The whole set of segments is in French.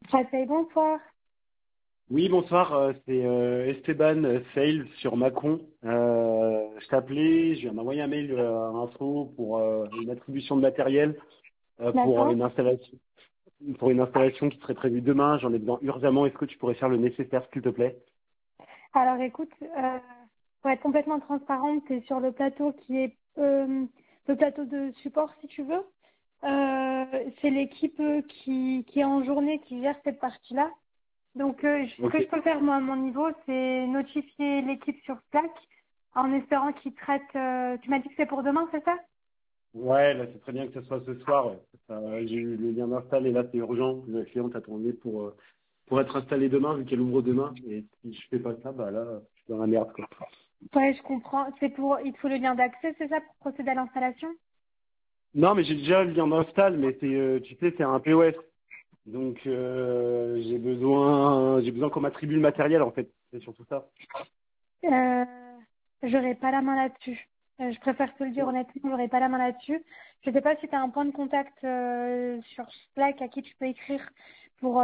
Raphaël, bonsoir. Oui, bonsoir, c'est Esteban Sales sur Macon. Je t'appelais, je viens d'envoyer un mail à Info pour une attribution de matériel D'accord. pour une installation qui serait prévue demain. J'en ai besoin urgemment. Est-ce que tu pourrais faire le nécessaire, s'il te plaît? Alors écoute, pour être complètement transparente, c'est sur le plateau qui est le plateau de support si tu veux. C'est l'équipe qui est en journée qui gère cette partie-là. Donc ce Ok. que je peux faire moi à mon niveau, c'est notifier l'équipe sur Slack en espérant qu'ils traitent. Tu m'as dit que c'est pour demain, c'est ça? Ouais, là, c'est très bien que ce soit ce soir. Ouais. J'ai eu le lien d'install et là, c'est urgent. La cliente attendait pour être installée demain, vu qu'elle ouvre demain. Et si je fais pas ça, bah là, je suis dans la merde, quoi. Ouais, je comprends. C'est pour, il te faut le lien d'accès, c'est ça, pour procéder à l'installation? Non, mais j'ai déjà le lien d'install, mais c'est, tu sais, c'est un POS. Donc j'ai besoin qu'on m'attribue le matériel en fait. C'est surtout ça. Euh, J'aurais pas la main là-dessus. Je préfère te le dire honnêtement, j'aurais pas la main là-dessus. Je sais pas si tu as un point de contact sur Slack à qui tu peux écrire pour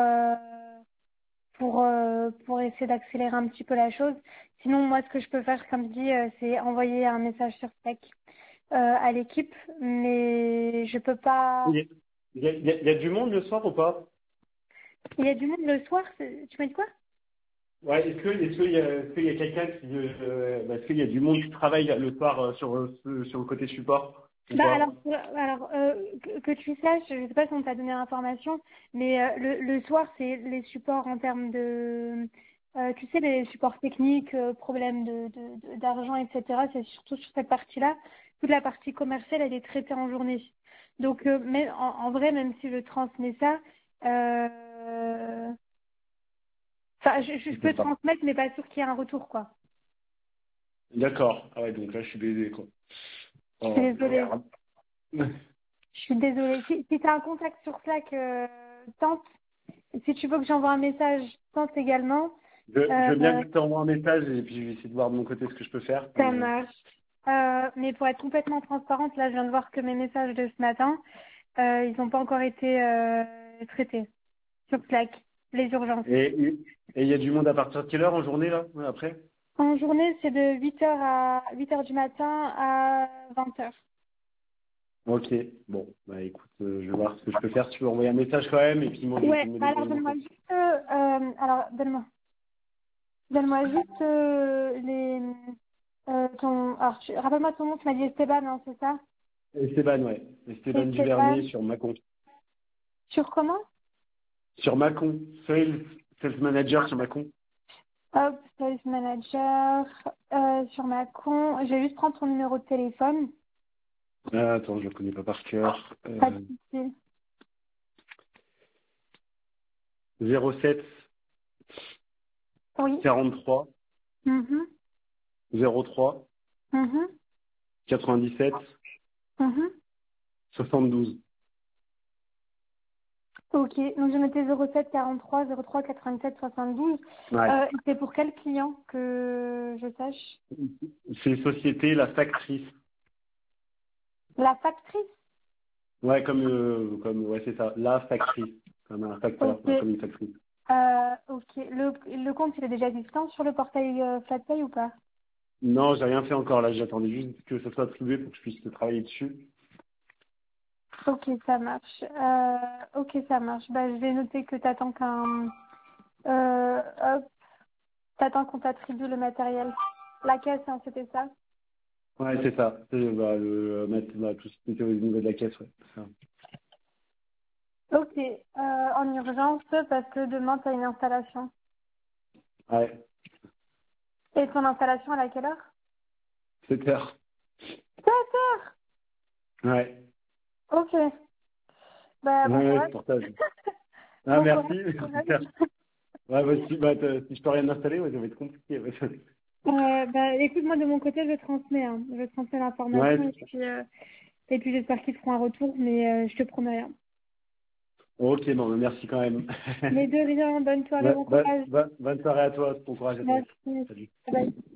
pour essayer d'accélérer un petit peu la chose. Sinon, moi, ce que je peux faire, comme je dis, c'est envoyer un message sur Slack à l'équipe, mais je peux pas. Il y a du monde le soir ou pas? Il y a du monde le soir. Tu m'as dit quoi? Ouais. Est-ce qu'il y a quelqu'un est-ce qu'il y a du monde qui travaille le soir sur le côté support ou Bah pas? que tu saches, je ne sais pas si on t'a donné l'information, mais le soir c'est les supports en termes de, tu sais, les supports techniques, problèmes d'argent, etc. C'est surtout sur cette partie-là. Toute la partie commerciale, elle est traitée en journée. Donc, mais en vrai, même si je transmets ça, enfin, je peux D'accord. transmettre, mais pas sûr qu'il y ait un retour, quoi. D'accord. Ah ouais, donc là je suis baisé quoi. Je suis Oh désolée. merde. Je suis désolée. Si tu as un contact sur Slack, tente. Si tu veux que j'envoie un message, tente également. Je veux bien Euh, que tu t'envoies un message et puis je vais essayer de voir de mon côté ce que je peux faire. Ça Mais marche. Mais pour être complètement transparente, là, je viens de voir que mes messages de ce matin, ils n'ont pas encore été traités sur Slack, les urgences. et il y a du monde à partir de quelle heure en journée là après? En journée, c'est de 8h du matin à 20h. Ok, bon, bah écoute, je vais voir ce que je peux faire. Si tu peux envoyer un message quand même, et puis moi je vais essayer Ouais, de me alors débrouiller de mon donne-moi côté. juste, donne-moi juste rappelle-moi ton nom, tu m'as dit Esteban, hein, c'est ça? Esteban, ouais. Esteban Esteban, Duvernier sur Macon. sur comment? Sur Macon, sales manager sur Macon. Hop, sales manager, sur ma con. Je vais juste prendre ton numéro de téléphone. Ah, attends, je le connais pas par cœur. Pas de souci. 07 Oui. 43 Mhm. 03 Mhm. 97 Mhm. 72. Ok, donc je mettais 07 43 03 87 72. Ouais. C'est pour quel client que je sache? C'est une société, la factrice. La factrice? Ouais, ouais, c'est ça, la factrice. Comme un facteur, Ok. quoi, comme une factrice. Ok. Le compte, il est déjà existant sur le portail FlatPay ou pas? Non, j'ai rien fait encore là, j'attendais juste que ça soit attribué pour que je puisse travailler dessus. Ok, ça marche. Ok, ça marche. Bah, je vais noter que tu attends hop, t'attends qu'on t'attribue le matériel. La caisse, hein, c'était ça? Ouais, c'est ça. C'est mettre tout ce qui était au niveau de la caisse, ouais. C'est ça. Ok, en urgence parce que demain, tu as une installation. Ouais, Et ton installation, à quelle heure? 7 heures. 7h. Ouais. Ok. Bah, bon Ouais, ouais, courage. c'est pour ça. Ah, Bon merci. courage, bon courage. Super. Ouais, si je peux rien installer, ouais, ça va être compliqué. Ouais, Bah, écoute, moi, de mon côté, je transmets, hein. Je transmets ouais. l'information et puis j'espère qu'ils feront un retour, mais je te promets rien. Ok, bon, merci quand même. Mais de rien, bonne soirée, bon courage. Bonne soirée à toi. Bon courage à toi. Merci. Salut. Bye.